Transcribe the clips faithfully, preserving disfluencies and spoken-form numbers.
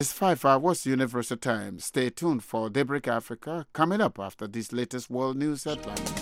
It's five hours Universal Time. Stay tuned for Daybreak Africa coming up after these latest world news headlines.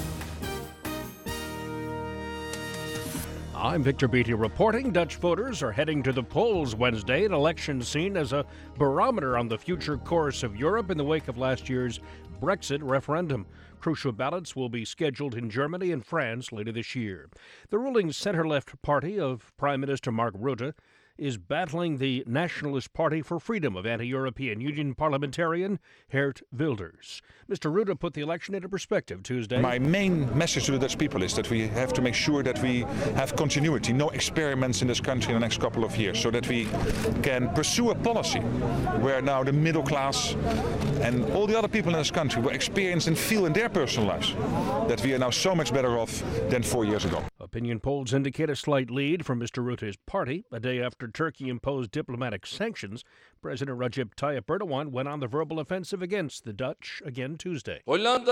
I'm Victor Beatty reporting. Dutch voters are heading to the polls Wednesday, an election seen as a barometer on the future course of Europe in the wake of last year's Brexit referendum. Crucial ballots will be scheduled in Germany and France later this year. The ruling center-left party of Prime Minister Mark Rutte is battling the Nationalist Party for Freedom of anti-European Union parliamentarian Geert Wilders. Mister Rutte put the election into perspective Tuesday. My main message to the Dutch people is that we have to make sure that we have continuity, no experiments in this country in the next couple of years, so that we can pursue a policy where now the middle class and all the other people in this country will experience and feel in their personal lives that we are now so much better off than four years ago. Opinion polls indicate a slight lead for Mister Rutte's party. A day after Turkey imposed diplomatic sanctions, President Recep Tayyip Erdogan went on the verbal offensive against the Dutch again Tuesday.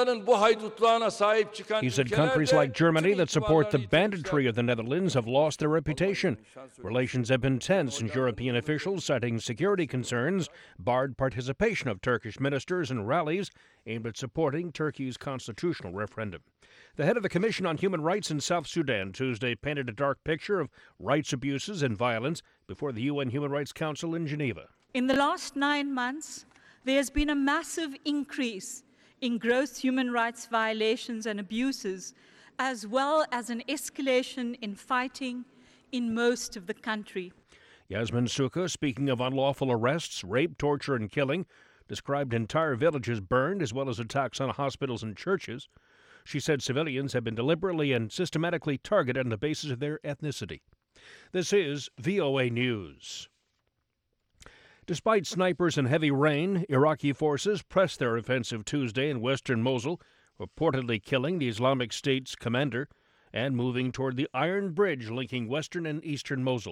He said countries like Germany that support the banditry of the Netherlands have lost their reputation. Relations have been tense, and European officials, citing security concerns, barred participation of Turkish ministers in rallies aimed at supporting Turkey's constitutional referendum. The head of the Commission on Human Rights in South Sudan Tuesday painted a dark picture of rights abuses and violence before the U N Human Rights Council in Geneva. In the last nine months, there has been a massive increase in gross human rights violations and abuses, as well as an escalation in fighting in most of the country. Yasmin Souka, speaking of unlawful arrests, rape, torture, and killing, described entire villages burned as well as attacks on hospitals and churches. She said civilians have been deliberately and systematically targeted on the basis of their ethnicity. This is V O A News. Despite snipers and heavy rain, Iraqi forces pressed their offensive Tuesday in western Mosul, reportedly killing the Islamic State's commander and moving toward the Iron Bridge linking western and eastern Mosul.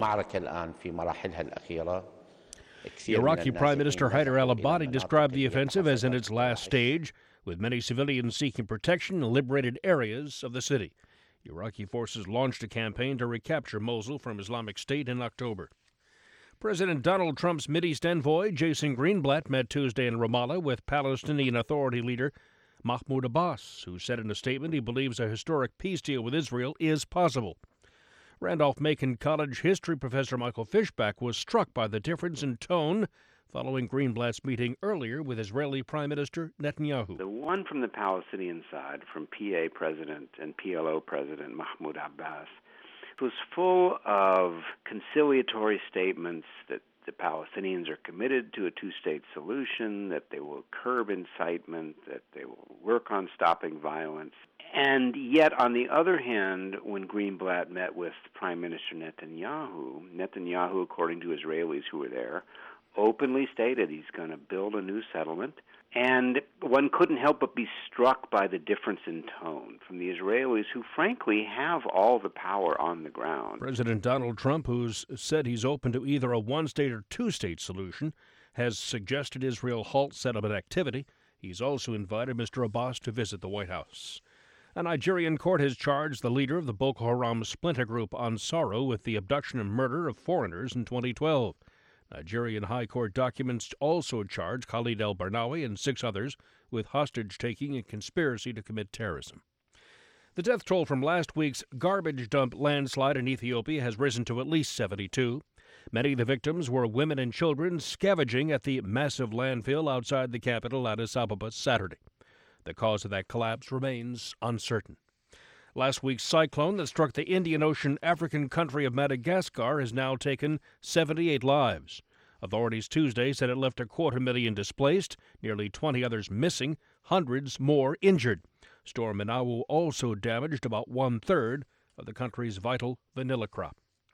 Iraqi Prime Minister Haider al-Abadi described the offensive as in its last stage, with many civilians seeking protection in liberated areas of the city. Iraqi forces launched a campaign to recapture Mosul from Islamic State in October. President Donald Trump's Mideast envoy, Jason Greenblatt, met Tuesday in Ramallah with Palestinian Authority leader Mahmoud Abbas, who said in a statement he believes a historic peace deal with Israel is possible. Randolph-Macon College history professor Michael Fishback was struck by the difference in tone following Greenblatt's meeting earlier with Israeli Prime Minister Netanyahu. The one from the Palestinian side, from P A President and P L O President Mahmoud Abbas, was full of conciliatory statements that the Palestinians are committed to a two-state solution, that they will curb incitement, that they will work on stopping violence. And yet, on the other hand, when Greenblatt met with Prime Minister Netanyahu, Netanyahu, according to Israelis who were there, openly stated he's going to build a new settlement. And one couldn't help but be struck by the difference in tone from the Israelis, who frankly have all the power on the ground. President Donald Trump, who's said he's open to either a one-state or two-state solution, has suggested Israel halt settlement activity. He's also invited Mister Abbas to visit the White House. A Nigerian court has charged the leader of the Boko Haram splinter group Ansaro with the abduction and murder of foreigners in twenty twelve. Nigerian High Court documents also charge Khalid el-Barnawi and six others with hostage-taking and conspiracy to commit terrorism. The death toll from last week's garbage dump landslide in Ethiopia has risen to at least seventy-two. Many of the victims were women and children scavenging at the massive landfill outside the capital, Addis Ababa, Saturday. The cause of that collapse remains uncertain. Last week's cyclone that struck the Indian Ocean African country of Madagascar has now taken seventy-eight lives. Authorities Tuesday said it left a quarter million displaced, nearly twenty others missing, hundreds more injured. Storm Manawu also damaged about one-third of the country's vital vanilla crop.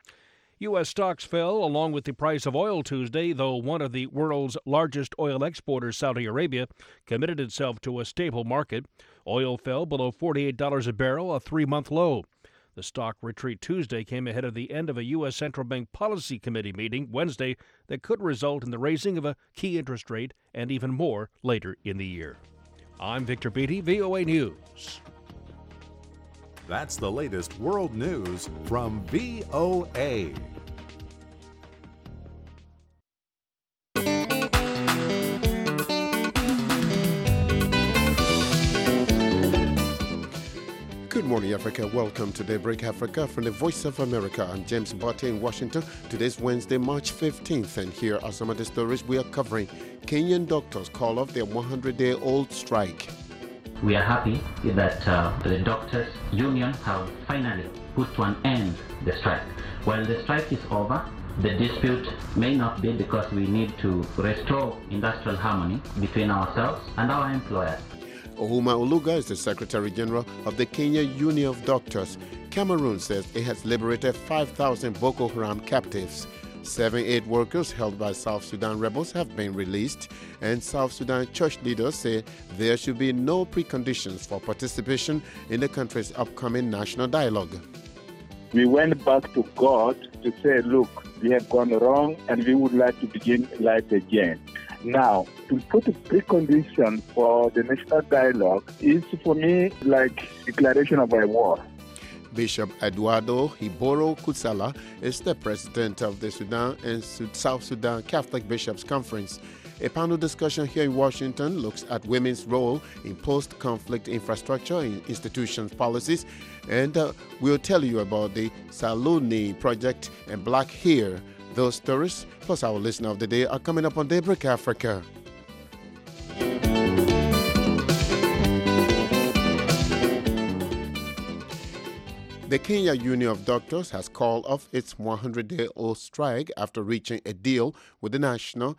U S stocks fell along with the price of oil Tuesday, though one of the world's largest oil exporters, Saudi Arabia, committed itself to a stable market. Oil fell below forty-eight dollars a barrel, a three-month low. The stock retreat Tuesday came ahead of the end of a U S Central Bank Policy Committee meeting Wednesday that could result in the raising of a key interest rate and even more later in the year. I'm Victor Beatty, V O A News. That's the latest world news from V O A. morning, Africa. Welcome to Daybreak Africa from the Voice of America. I'm James Botte in Washington. Today's Wednesday, March fifteenth, and here are some of the stories we are covering. Kenyan doctors call off their one hundred day old strike. We are happy that uh, the doctors' union have finally put to an end the strike. While the strike is over, the dispute may not be because we need to restore industrial harmony between ourselves and our employers. Ouma Oluga is the Secretary General of the Kenya Union of Doctors. Cameroon says it has liberated five thousand Boko Haram captives. seventy-eight workers held by South Sudan rebels have been released, and South Sudan church leaders say there should be no preconditions for participation in the country's upcoming national dialogue. We went back to God to say, look, we have gone wrong and we would like to begin life again. Now, to put a precondition for the national dialogue is, for me, like declaration of a war. Bishop Eduardo Hiboro Kutsala is the president of the Sudan and South Sudan Catholic Bishops' Conference. A panel discussion here in Washington looks at women's role in post-conflict infrastructure and institutions policies, and uh, we'll tell you about the Saluni project and Black Hair. Those stories, plus our listener of the day, are coming up on Daybreak Africa. The Kenya Union of Doctors has called off its one hundred day old strike after reaching a deal with the national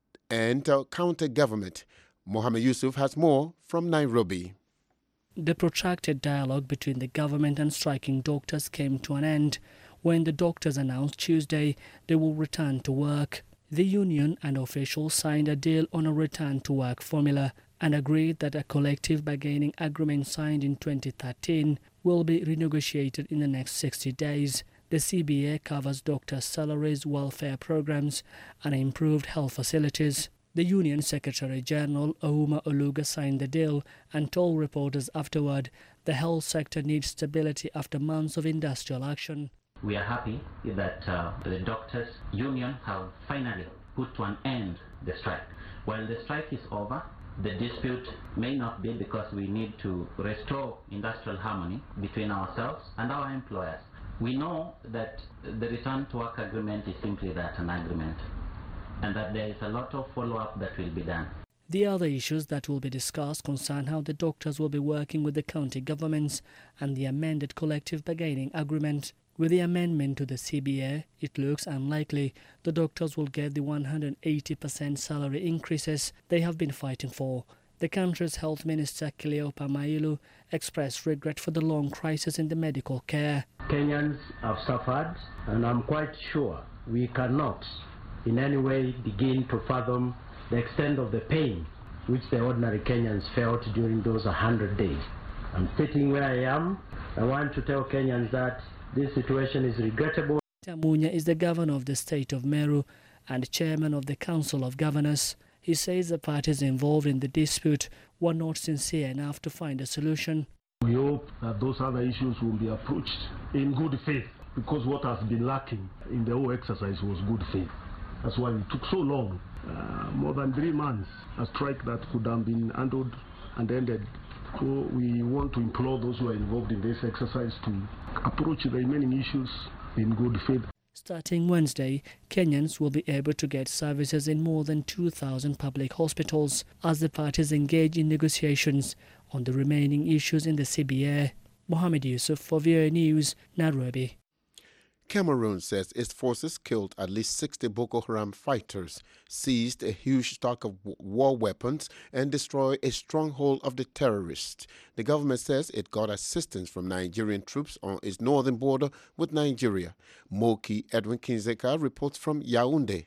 and uh, county government. Mohammed Yusuf has more from Nairobi. The protracted dialogue between the government and striking doctors came to an end when the doctors announced Tuesday they will return to work. The union and officials signed a deal on a return-to-work formula and agreed that a collective bargaining agreement signed in twenty thirteen will be renegotiated in the next sixty days. The C B A covers doctors' salaries, welfare programs, and improved health facilities. The Union Secretary General Ouma Oluga signed the deal and told reporters afterward the health sector needs stability after months of industrial action. We are happy that uh, the doctors' union have finally put to an end the strike. While the strike is over, the dispute may not be because we need to restore industrial harmony between ourselves and our employers. We know that the return to work agreement is simply that, an agreement, and that there is a lot of follow-up that will be done. The other issues that will be discussed concern how the doctors will be working with the county governments and the amended collective bargaining agreement. With the amendment to the C B A, it looks unlikely the doctors will get the one hundred eighty percent salary increases they have been fighting for. The country's health minister, Cleopa Mailu, expressed regret for the long crisis in the medical care. Kenyans have suffered, and I'm quite sure we cannot in any way begin to fathom the extent of the pain which the ordinary Kenyans felt during those one hundred days. I'm sitting where I am. I want to tell Kenyans that this situation is regrettable. Tamunya is the governor of the state of Meru and chairman of the Council of Governors. He says the parties involved in the dispute were not sincere enough to find a solution. We hope that those other issues will be approached in good faith, because what has been lacking in the whole exercise was good faith. That's why it took so long, uh, more than three months, a strike that could have been handled and ended. So we want to implore those who are involved in this exercise to approach the remaining issues in good faith. Starting Wednesday, Kenyans will be able to get services in more than two thousand public hospitals as the parties engage in negotiations on the remaining issues in the C B A. Mohammed Yusuf for V O A News, Nairobi. Cameroon says its forces killed at least sixty Boko Haram fighters, seized a huge stock of war weapons, and destroyed a stronghold of the terrorists. The government says it got assistance from Nigerian troops on its northern border with Nigeria. Moki Edwin Kinzeka reports from Yaoundé.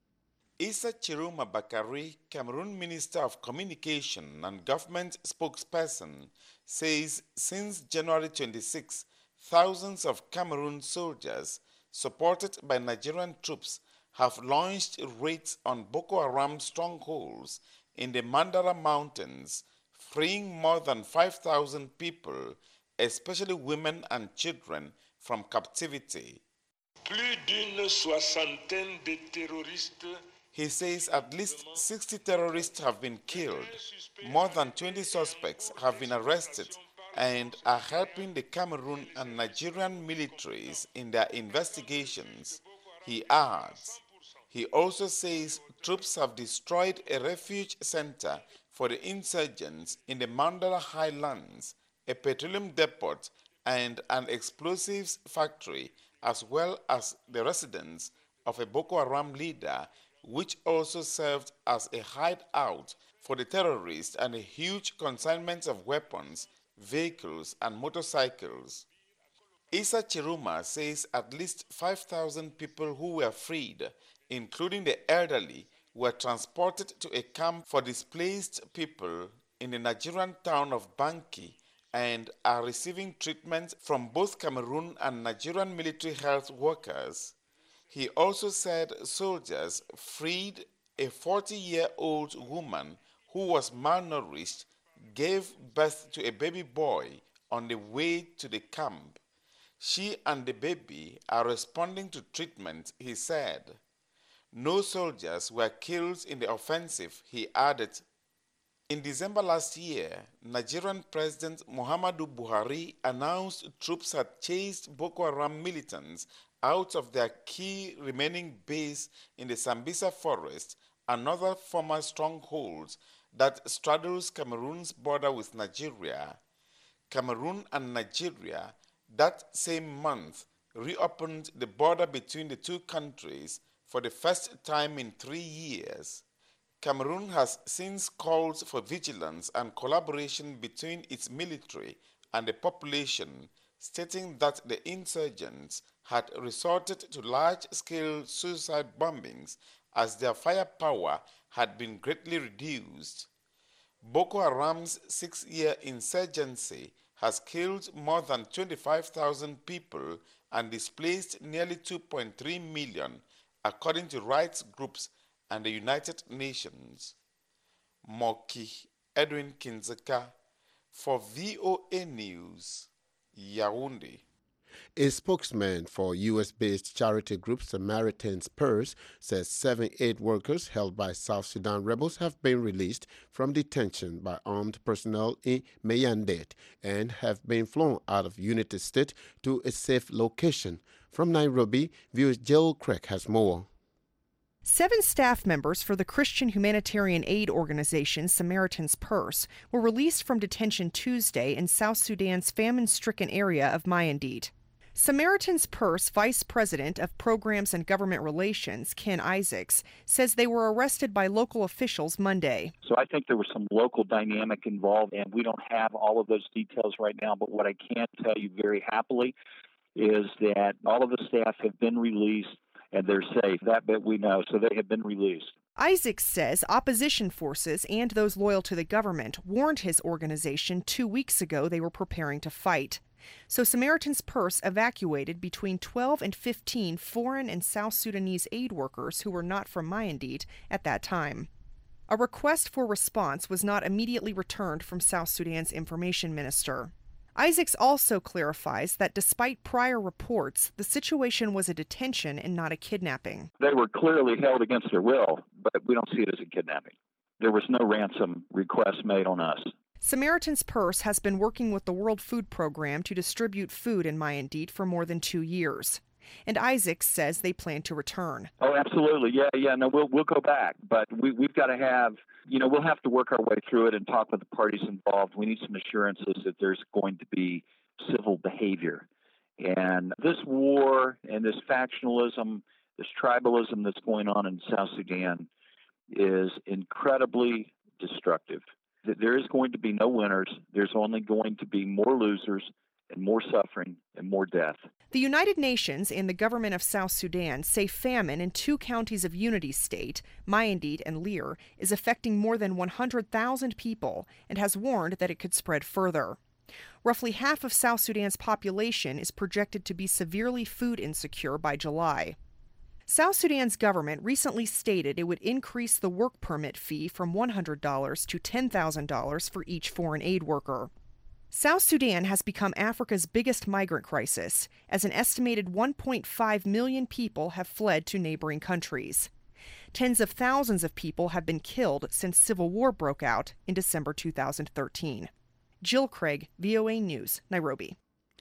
Issa Chiruma Bakari, Cameroon Minister of Communication and Government spokesperson, says since January twenty-sixth, thousands of Cameroon soldiers, supported by Nigerian troops, have launched raids on Boko Haram strongholds in the Mandara Mountains, freeing more than five thousand people, especially women and children, from captivity. Plus d'une soixantaine de terroristes. He says at least sixty terrorists have been killed, more than twenty suspects have been arrested, and are helping the Cameroon and Nigerian militaries in their investigations, he adds. He also says troops have destroyed a refuge center for the insurgents in the Mandara Highlands, a petroleum depot, and an explosives factory, as well as the residence of a Boko Haram leader, which also served as a hideout for the terrorists and a huge consignment of weapons, vehicles, and motorcycles. Issa Chiruma says at least five thousand people who were freed, including the elderly, were transported to a camp for displaced people in the Nigerian town of Banki and are receiving treatment from both Cameroon and Nigerian military health workers. He also said soldiers freed a forty-year-old woman who was malnourished, gave birth to a baby boy on the way to the camp. She and the baby are responding to treatment, he said. No soldiers were killed in the offensive, he added. In December last year, Nigerian President Muhammadu Buhari announced troops had chased Boko Haram militants out of their key remaining base in the Sambisa forest, another former stronghold that straddles Cameroon's border with Nigeria. Cameroon and Nigeria that same month reopened the border between the two countries for the first time in three years. Cameroon has since called for vigilance and collaboration between its military and the population, stating that the insurgents had resorted to large-scale suicide bombings as their firepower had been greatly reduced. Boko Haram's six-year insurgency has killed more than twenty-five thousand people and displaced nearly two point three million, according to rights groups and the United Nations. Moki Edwin Kinzeka for V O A News, Yaoundé. A spokesman for U S-based charity group Samaritan's Purse says seven aid workers held by South Sudan rebels have been released from detention by armed personnel in Mayandit and have been flown out of Unity State to a safe location. From Nairobi, V O A's Jill Craig has more. Seven staff members for the Christian humanitarian aid organization Samaritan's Purse were released from detention Tuesday in South Sudan's famine-stricken area of Mayandit. Samaritan's Purse Vice President of Programs and Government Relations, Ken Isaacs, says they were arrested by local officials Monday. So I think there was some local dynamic involved, and we don't have all of those details right now, but what I can tell you very happily is that all of the staff have been released and they're safe. That bit we know, so they have been released. Isaacs says opposition forces and those loyal to the government warned his organization two weeks ago they were preparing to fight. So Samaritan's Purse evacuated between twelve and fifteen foreign and South Sudanese aid workers who were not from Mayandit at that time. A request for response was not immediately returned from South Sudan's information minister. Isaacs also clarifies that despite prior reports, the situation was a detention and not a kidnapping. They were clearly held against their will, but we don't see it as a kidnapping. There was no ransom request made on us. Samaritan's Purse has been working with the World Food Program to distribute food in Mayandit for more than two years. And Isaacs says they plan to return. Oh, absolutely. Yeah, yeah. No, we'll we'll go back, but we we've got to have, you know, we'll have to work our way through it and talk with the parties involved. We need some assurances that there's going to be civil behavior. And this war and this factionalism, this tribalism that's going on in South Sudan is incredibly destructive. There is going to be no winners. There's only going to be more losers and more suffering and more death. The United Nations and the government of South Sudan say famine in two counties of Unity State, Mayandit and Lear, is affecting more than one hundred thousand people and has warned that it could spread further. Roughly half of South Sudan's population is projected to be severely food insecure by July. South Sudan's government recently stated it would increase the work permit fee from one hundred dollars to ten thousand dollars for each foreign aid worker. South Sudan has become Africa's biggest migrant crisis, as an estimated one point five million people have fled to neighboring countries. Tens of thousands of people have been killed since civil war broke out in December two thousand thirteen. Jill Craig, V O A News, Nairobi.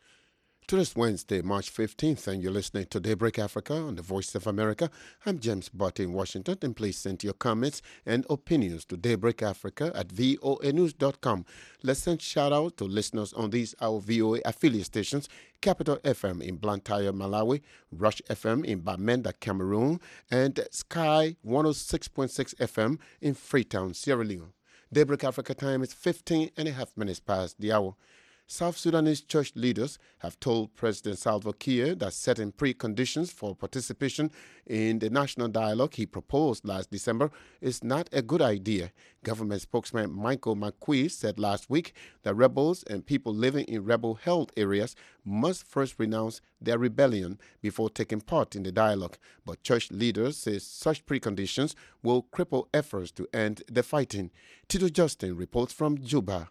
Today's Wednesday, March fifteenth, and you're listening to Daybreak Africa on the Voice of America. I'm James Butt in Washington, and please send your comments and opinions to Daybreak Africa at voa news dot com. Let's send shout-out to listeners on these our V O A affiliate stations: Capital F M in Blantyre, Malawi, Rush F M in Bamenda, Cameroon, and Sky one oh six point six F M in Freetown, Sierra Leone. Daybreak Africa time is fifteen and a half minutes past the hour. South Sudanese church leaders have told President Salva Kiir that setting preconditions for participation in the national dialogue he proposed last December is not a good idea. Government spokesman Michael McQueen said last week that rebels and people living in rebel-held areas must first renounce their rebellion before taking part in the dialogue. But church leaders say such preconditions will cripple efforts to end the fighting. Tito Justin reports from Juba.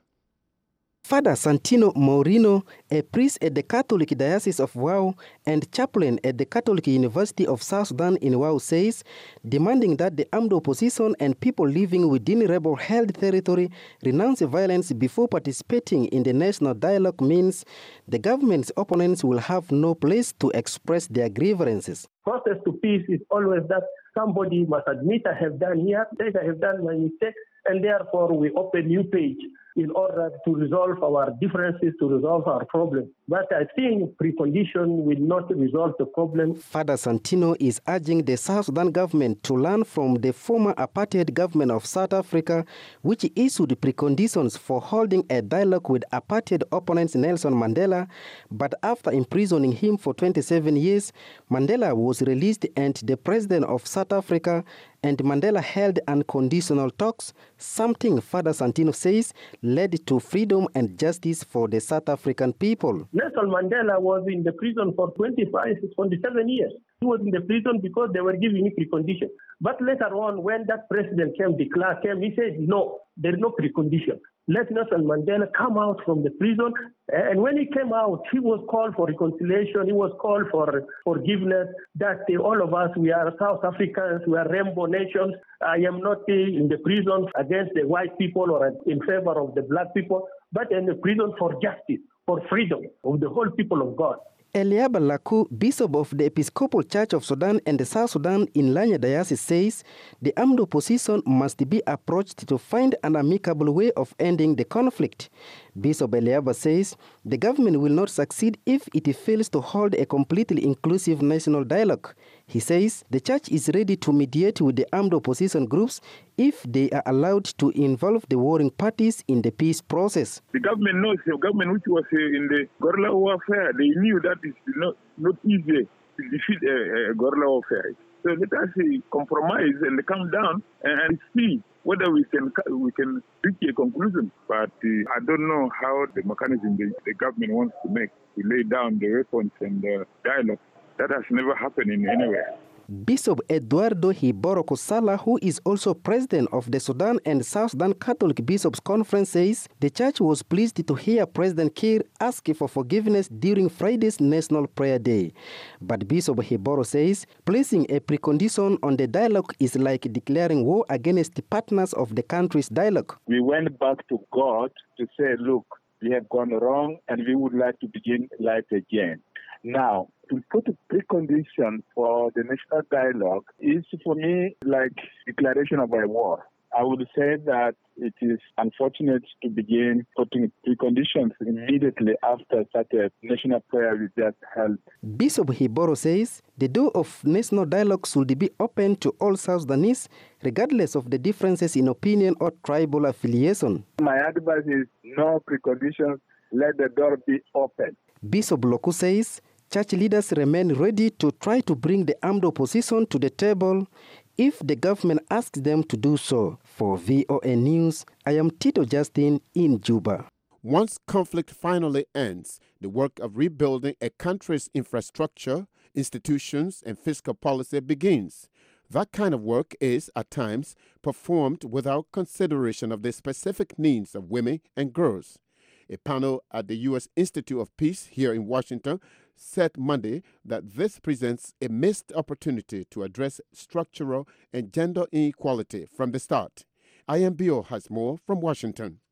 Father Santino Morino, a priest at the Catholic Diocese of Wau and chaplain at the Catholic University of South Sudan in Wau, says demanding that the armed opposition and people living within rebel-held territory renounce violence before participating in the national dialogue means the government's opponents will have no place to express their grievances. Process to peace is always that somebody must admit, I have done here, I have done my mistake, and therefore we open a new page in order to resolve our differences, to resolve our problems. But I think precondition will not resolve the problem. Father Santino is urging the South Sudan government to learn from the former apartheid government of South Africa, which issued preconditions for holding a dialogue with apartheid opponents Nelson Mandela. But after imprisoning him for twenty-seven years, Mandela was released and the president of South Africa and Mandela held unconditional talks, something Father Santino says led to freedom and justice for the South African people. Nelson Mandela was in the prison for twenty-five, twenty-seven years. He was in the prison because they were giving him preconditions. But later on, when that president came, de Klerk came, he said, no, there is no precondition. Let Nelson Mandela come out from the prison. And when he came out, he was called for reconciliation. He was called for forgiveness, that uh, all of us, we are South Africans, we are rainbow nations. I am not uh, in the prison against the white people or in favor of the black people, but in the prison for justice, for freedom of the whole people of God. Eliaba Laku, Bishop of the Episcopal Church of Sudan and the South Sudan in Lanya Diocese, says the armed opposition must be approached to find an amicable way of ending the conflict. Bishop Eliaba says the government will not succeed if it fails to hold a completely inclusive national dialogue. He says the church is ready to mediate with the armed opposition groups if they are allowed to involve the warring parties in the peace process. The government knows, the government which was uh, in the guerrilla warfare, they knew that it's not, not easy to defeat a, a guerrilla warfare. So let us uh, compromise and come down and, and see whether we can we can reach a conclusion. But uh, I don't know how the mechanism the, the government wants to make to lay down the weapons and the dialogue. That has never happened in anywhere. Bishop Eduardo Hiboro Kusala, who is also president of the Sudan and South Sudan Catholic Bishops' Conference, says the church was pleased to hear President Kiir ask for forgiveness during Friday's National Prayer Day. But Bishop Hiboro says placing a precondition on the dialogue is like declaring war against the partners of the country's dialogue. We went back to God to say, look, we have gone wrong and we would like to begin life again. Now, to put a precondition for the national dialogue is, for me, like declaration of a war. I would say that it is unfortunate to begin putting preconditions immediately after such a national prayer we just held. Bishop Hiboro says the door of national dialogue should be open to all South Sudanese, regardless of the differences in opinion or tribal affiliation. My advice is no preconditions, let the door be open. Bishop Loku says church leaders remain ready to try to bring the armed opposition to the table if the government asks them to do so. For V O A News, I am Tito Justin in Juba. Once conflict finally ends, the work of rebuilding a country's infrastructure, institutions, and fiscal policy begins. That kind of work is, at times, performed without consideration of the specific needs of women and girls. A panel at the U S Institute of Peace here in Washington said Monday that this presents a missed opportunity to address structural and gender inequality from the start. I M B O has more from Washington.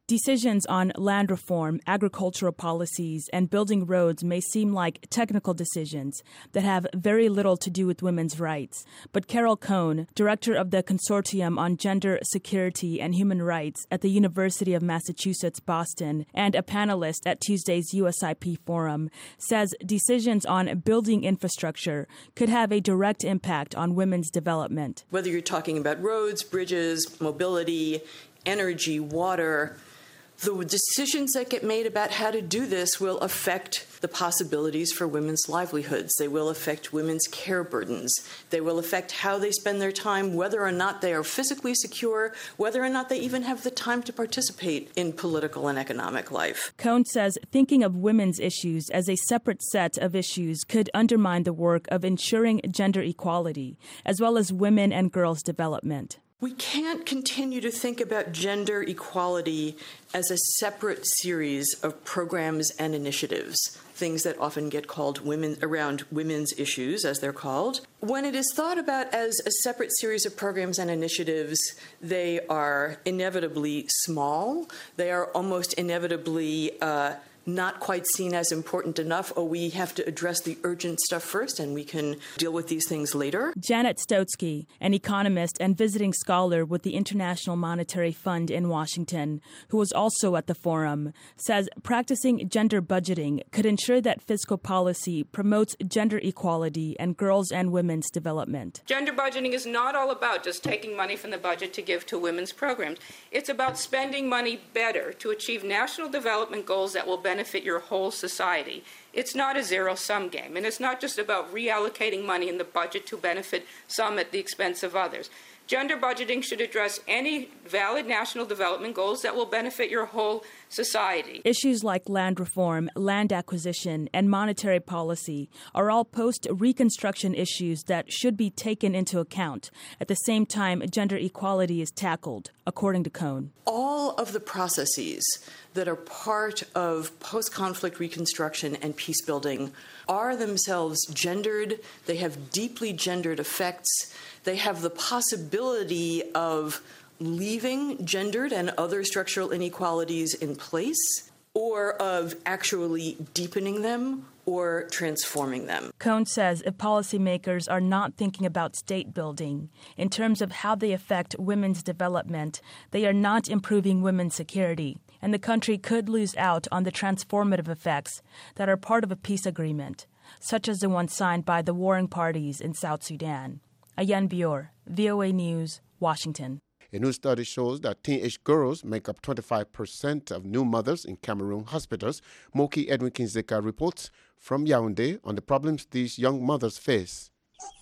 Decisions on land reform, agricultural policies, and building roads may seem like technical decisions that have very little to do with women's rights. But Carol Cohn, director of the Consortium on Gender Security and Human Rights at the University of Massachusetts, Boston, and a panelist at Tuesday's U S I P Forum, says decisions on building infrastructure could have a direct impact on women's development. Whether you're talking about roads, bridges, mobility, energy, water, the decisions that get made about how to do this will affect the possibilities for women's livelihoods. They will affect women's care burdens. They will affect how they spend their time, whether or not they are physically secure, whether or not they even have the time to participate in political and economic life. Cohn says thinking of women's issues as a separate set of issues could undermine the work of ensuring gender equality, as well as women and girls' development. We can't continue to think about gender equality as a separate series of programs and initiatives, things that often get called women around women's issues, as they're called. When it is thought about as a separate series of programs and initiatives, they are inevitably small. They are almost inevitably uh, not quite seen as important enough, or we have to address the urgent stuff first and we can deal with these things later. Janet Stotsky, an economist and visiting scholar with the International Monetary Fund in Washington, who was also at the forum, says practicing gender budgeting could ensure that fiscal policy promotes gender equality and girls' and women's development. Gender budgeting is not all about just taking money from the budget to give to women's programs. It's about spending money better to achieve national development goals that will benefit your whole society. It's not a zero-sum game, and it's not just about reallocating money in the budget to benefit some at the expense of others. Gender budgeting should address any valid national development goals that will benefit your whole society. Issues like land reform, land acquisition, and monetary policy are all post-Reconstruction issues that should be taken into account at the same time gender equality is tackled, according to Cohn. All of the processes that are part of post-conflict reconstruction and peace building are themselves gendered. They have deeply gendered effects. They have the possibility of leaving gendered and other structural inequalities in place, or of actually deepening them or transforming them. Cohn says if policymakers are not thinking about state building in terms of how they affect women's development, they are not improving women's security, and the country could lose out on the transformative effects that are part of a peace agreement, such as the one signed by the warring parties in South Sudan. Ayan Bior, V O A News, Washington. A new study shows that teenage girls make up twenty-five percent of new mothers in Cameroon hospitals. Moki Edwin Kinzeka reports from Yaoundé on the problems these young mothers face.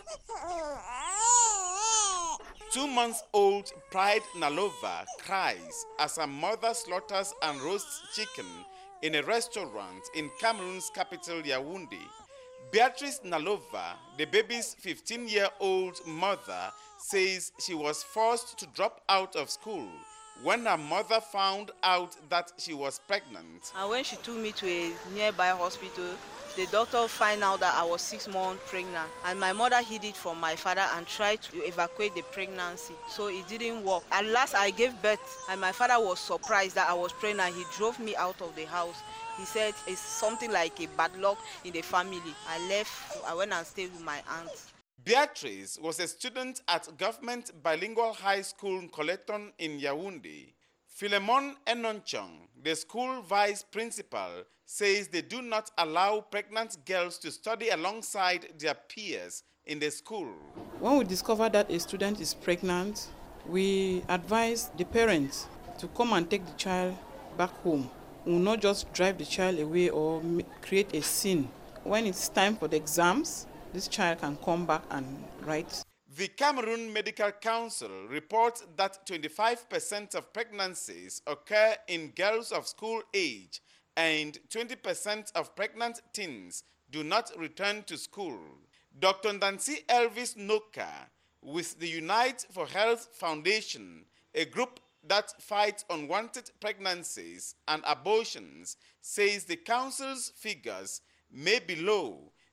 Two-month-old Pride Nalova cries as her mother slaughters and roasts chicken in a restaurant in Cameroon's capital, Yaoundé. Beatrice Nalova, the baby's fifteen-year-old mother, says she was forced to drop out of school when her mother found out that she was pregnant. And when she took me to a nearby hospital, the doctor found out that I was six months pregnant, and my mother hid it from my father and tried to evacuate the pregnancy, so it didn't work. At last I gave birth, and my father was surprised that I was pregnant. He drove me out of the house. He said it's something like a bad luck in the family. I left, I went and stayed with my aunt. Beatrice was a student at Government Bilingual High School Coleton in Yaoundé. Philemon Enonchong, the school vice principal, says they do not allow pregnant girls to study alongside their peers in the school. When we discover that a student is pregnant, we advise the parents to come and take the child back home. We will not just drive the child away or create a scene. When it's time for the exams, this child can come back and write. The Cameroon Medical Council reports that twenty-five percent of pregnancies occur in girls of school age and twenty percent of pregnant teens do not return to school. Doctor Nancy Elvis Noka, with the Unite for Health Foundation, a group that fights unwanted pregnancies and abortions, says the council's figures may be low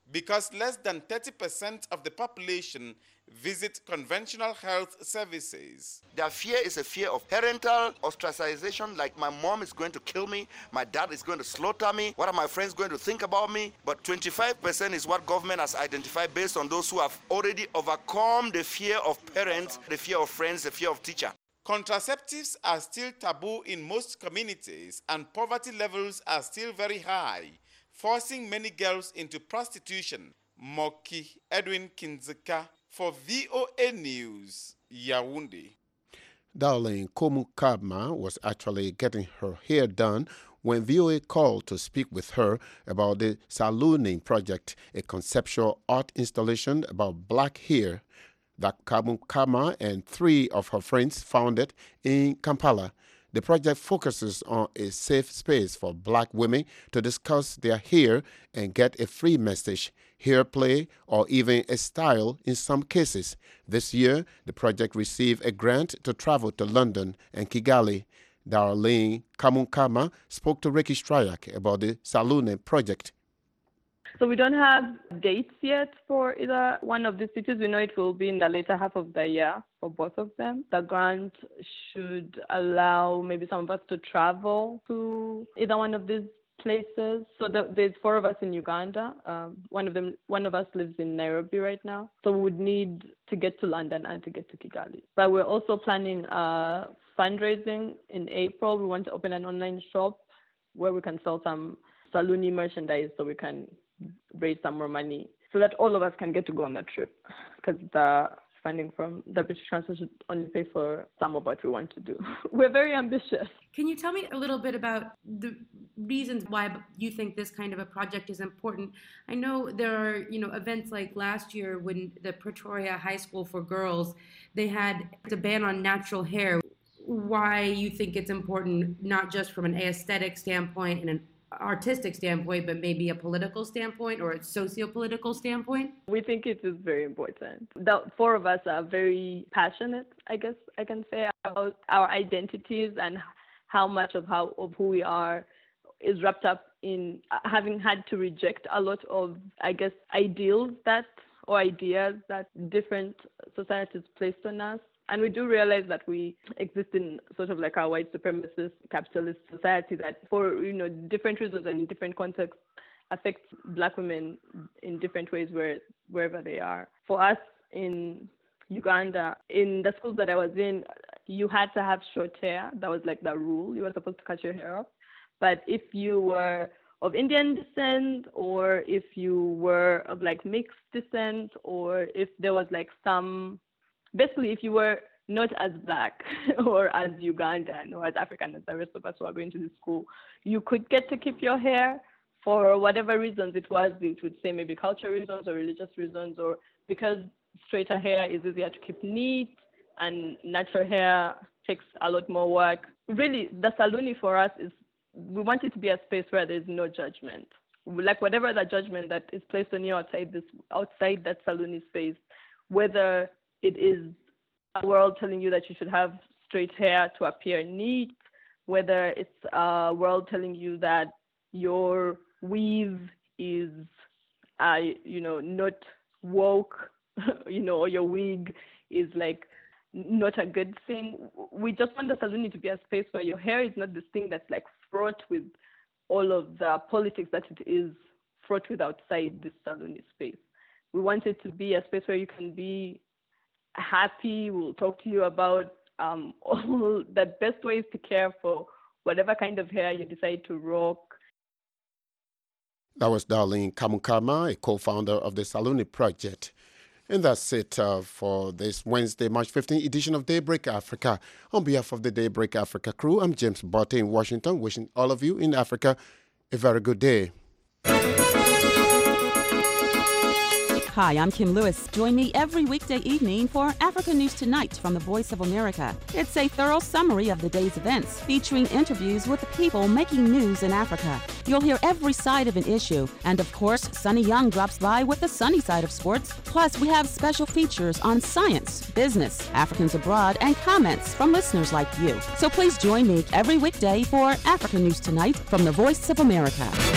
because less than thirty percent of the population visit conventional health services. Their fear is a fear of parental ostracization, like my mom is going to kill me, my dad is going to slaughter me, what are my friends going to think about me? But twenty-five percent is what government has identified based on those who have already overcome the fear of parents, the fear of friends, the fear of teacher. Contraceptives are still taboo in most communities and poverty levels are still very high, forcing many girls into prostitution. Moki Edwin Kinzeka for V O A News, Yaoundé. Darlene Komukabma was actually getting her hair done when V O A called to speak with her about the Salooning Project, a conceptual art installation about black hair that Komukabma and three of her friends founded in Kampala. The project focuses on a safe space for black women to discuss their hair and get a free message, hair play, or even a style in some cases. This year, the project received a grant to travel to London and Kigali. Darlene Komukabma spoke to Ricky Strayak about the Salooning project. So we don't have dates yet for either one of these cities. We know it will be in the later half of the year for both of them. The grant should allow maybe some of us to travel to either one of these places. So the, there's four of us in Uganda. Um, one of them, one of us lives in Nairobi right now. So we would need to get to London and to get to Kigali. But we're also planning uh, fundraising in April. We want to open an online shop where we can sell some Saluni merchandise so we can raise some more money so that all of us can get to go on that trip, because the funding from the British Council should only pay for some of what we want to do. We're very ambitious. Can you tell me a little bit about the reasons why you think this kind of a project is important? I know there are, you know, events like last year when the Pretoria High School for Girls, they had a ban on natural hair. Why you think it's important, not just from an aesthetic standpoint and an artistic standpoint, but maybe a political standpoint or a socio-political standpoint? We think it is very important. The four of us are very passionate, I guess I can say, about our identities and how much of how of who we are is wrapped up in having had to reject a lot of, I guess, ideals that or ideas that different societies placed on us. And we do realize that we exist in sort of like a white supremacist capitalist society that for, you know, different reasons and in different contexts affects black women in different ways where, wherever they are. For us in Uganda, in the schools that I was in, you had to have short hair. That was like the rule. You were supposed to cut your hair off. But if you were of Indian descent, or if you were of like mixed descent, or if there was like some Basically, if you were not as black or as Ugandan or as African as the rest of us who are going to the school, you could get to keep your hair for whatever reasons it was. It would say maybe cultural reasons or religious reasons, or because straighter hair is easier to keep neat and natural hair takes a lot more work. Really, the Saluni for us is, we want it to be a space where there's no judgment. Like whatever the judgment that is placed on you outside this, outside that Saluni space, whether it is a world telling you that you should have straight hair to appear neat, whether it's a world telling you that your weave is, uh, you know, not woke, you know, or your wig is like not a good thing. We just want the Saluni to be a space where your hair is not this thing that's like fraught with all of the politics that it is fraught with outside this Saluni space. We want it to be a space where you can be happy. We'll talk to you about um, all the best ways to care for whatever kind of hair you decide to rock. That was Darlene Komukabma, a co-founder of the Saluni Project. And that's it uh, for this Wednesday, March fifteenth edition of Daybreak Africa. On behalf of the Daybreak Africa crew, I'm James Botte in Washington, wishing all of you in Africa a very good day. Hi, I'm Kim Lewis. Join me every weekday evening for Africa News Tonight from the Voice of America. It's a thorough summary of the day's events, featuring interviews with the people making news in Africa. You'll hear every side of an issue. And of course, Sunny Young drops by with the sunny side of sports. Plus, we have special features on science, business, Africans abroad, and comments from listeners like you. So please join me every weekday for Africa News Tonight from the Voice of America.